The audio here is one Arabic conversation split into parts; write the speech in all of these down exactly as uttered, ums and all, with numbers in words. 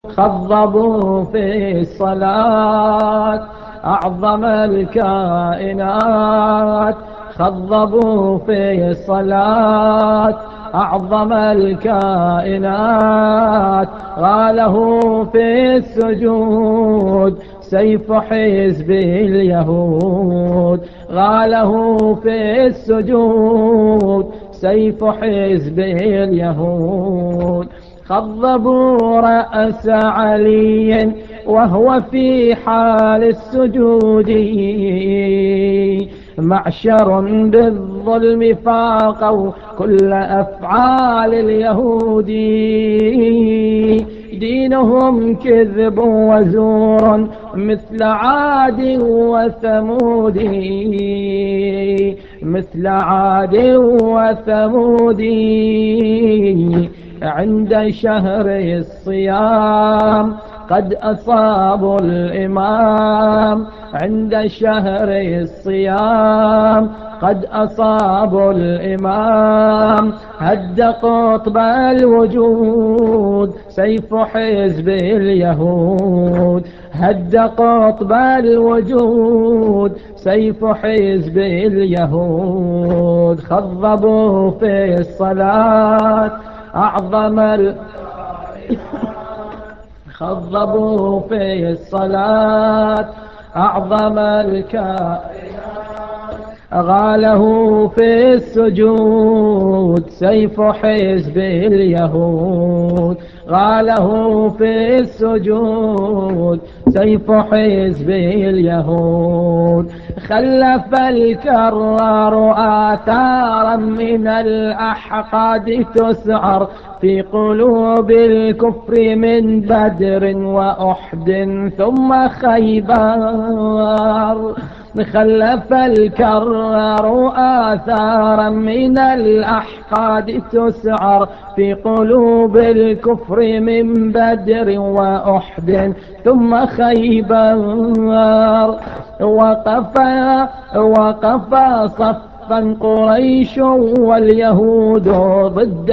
خضبوا في الصلاة أعظم الكائنات، خضبوا في الصلاة أعظم الكائنات، غاله في السجود سيف حزب اليهود، غاله في السجود سيف حزب اليهود. خضبوا رأس علي وهو في حال السجود، معشر بالظلم فاقوا كل أفعال اليهود، دينهم كذب وزور مثل عاد وثمود، مثل عاد وثمود. عند شهر الصيام قد أصابوا الإمام، عند شهر الصيام قد أصابوا الإمام، هد قطب الوجود سيف حزب اليهود، هد قطب الوجود سيف حزب اليهود. خضبوا في الصلاة أعظم ال... خضبوا في الصلاة أعظم الكائنات، غاله في السجود سيف حزب اليهود، غاله في السجود سيف حزب اليهود. خلف الكرار آثارا من الأحقاد تسعر في قلوب الكفر من بدر وأحد ثم خيبر، خلف الكرار آثارا من الأحقاد تسعر في قلوب الكفر من بدر وأحد ثم خيبر. وقف وقف صفا قريش واليهود ضد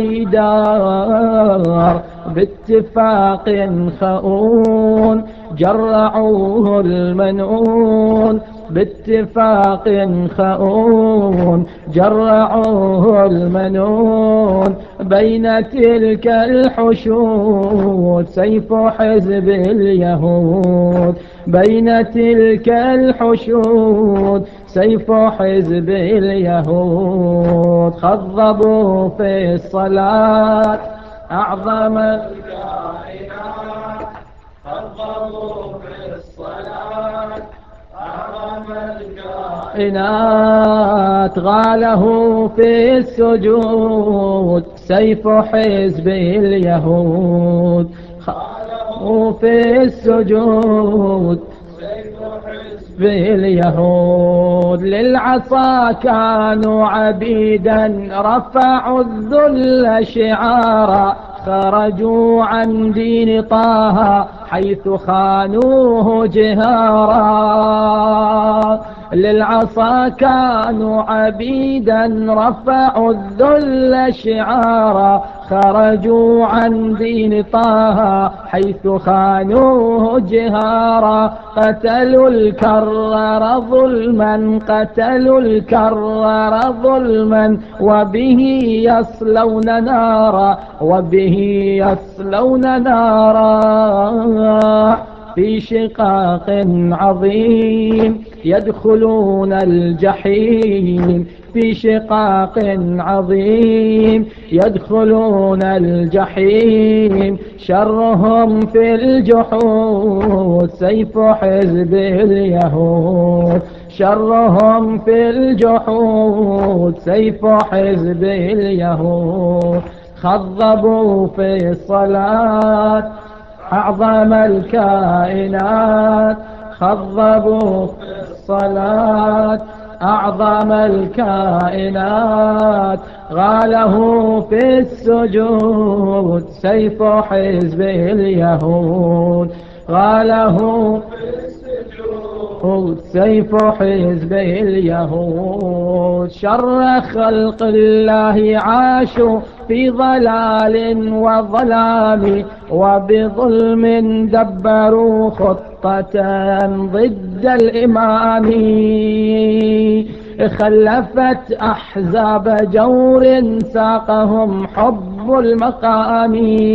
حيدر، باتفاق خؤون جرعوه المنون، باتفاق خؤون جرعوه المنون. بين تلك الحشود سيف حزب اليهود، بين تلك الحشود سيف حزب اليهود. خضبوا في الصلاة أعظم الكائنات، خضبوا في الصلاة أعظم الكائنات، غاله في السجود سيف حزب اليهود، غاله في السجود سيف حزب اليهود. للعصا كانوا عبيدا رفعوا الذل شعارا، خرجوا عن دين طه حيث خانوه جهارا. للعصا كانوا عبيدا رفعوا الذل شعارا، خرجوا عن دين طه حيث خانوه جهارا. قتلوا الكرر ظلما، قتلوا الكرر ظلما، وبه يصلون نارا، وبه يصلون نارا. في شقاق عظيم يدخلون الجحيم، في شقاق عظيم يدخلون الجحيم. شرهم في الجحود سيف حزب اليهود، شرهم في الجحود سيف حزب اليهود. خضبوا في الصلاة أعظم الكائنات، خضبوا في الصلاة أعظم الكائنات، غاله في السجود سيف حزب اليهود، غاله في السجود سيف حزب اليهود. شر خلق الله عاشوا في ضلال وظلام، وبظلم دبروا خطة ضد الإمام. خلفت أحزاب جور ساقهم حب المقام،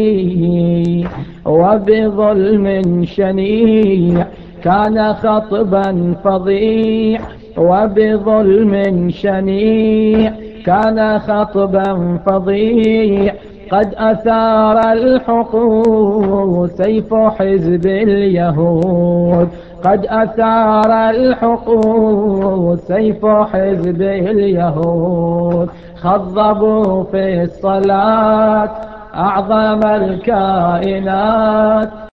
وبظلم شنيع كان خطبا فظيع، وبظلم شنيع كان خطبا فظيع. قد أثار الحقوق سيف حزب اليهود، قد أثار الحقوق سيف حزب اليهود. خضبوا في الصلاة أعظم الكائنات.